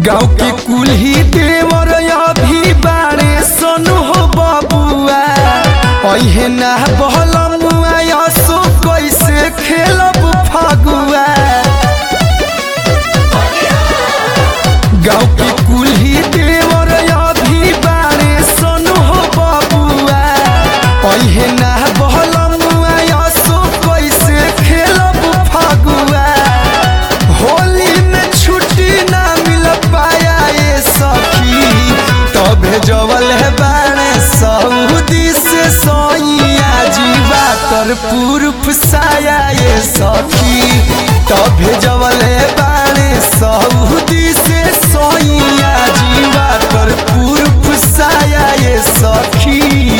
गाँव के कुल्ही देवर अभी बारे सोनू हो बबुआ अहे ना बहलमुआ असो कैसे खेलब फगुआ। गाँव के कुल्ही देवर अभी बारे सोनू हो बबुआ अहे ना बहलमुआ असो कैसे खेलब फगुआ। होली में छुट्टी ना मिल पाया ये सखी तबे जवल है बाणे सऊदी से सोइया जीवा तर पूर्व साया ये सखी तबे जवल है बाणे सऊदी से सोइया जीवा तर पूर्व साया ये सखी।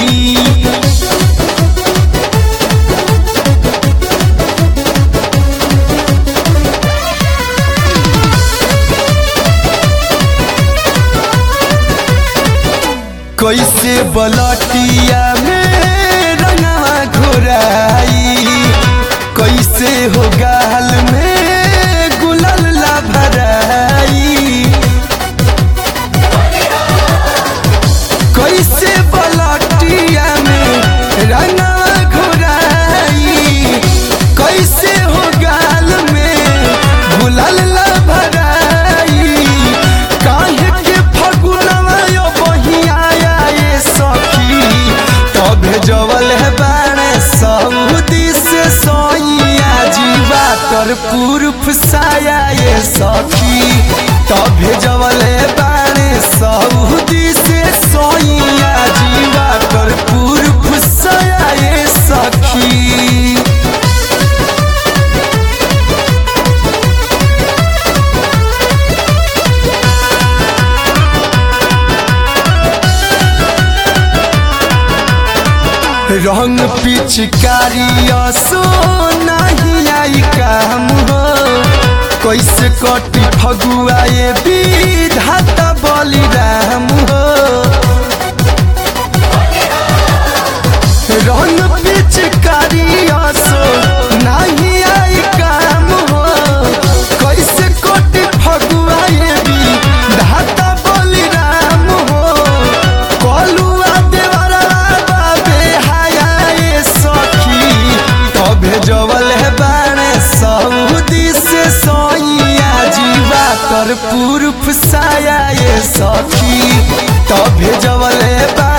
कैसे बलटिया में रंगवा घोराई कैसे हो गाल में गुलाल ला भराई। कैसे बलटिया में रंगवा घोराई कैसे हो गाल में गुलाल ला भराई। काहे के फगुनवा यो बहिया तबे जवल है बाणे सऊदी से सोइया जीवा तर पूर्व साया ये सखी तबे जवल है बाणे सऊदी से सोइया जीवा तर पूर्व साया ये सखी। रंग पिचकारी असो नहीं आई काम हो कैसे कटी फगुआ ये विधाता बलिराम हो। रंग पिचकारी असो नहीं आई काम हो कैसे कटी फगुआ ये विधाता बलिराम हो। कलुआ देवरा तबे जवल है बाणे सऊदी से सोइया जीवा तर पूर्व साया ये सखी तबे जवल है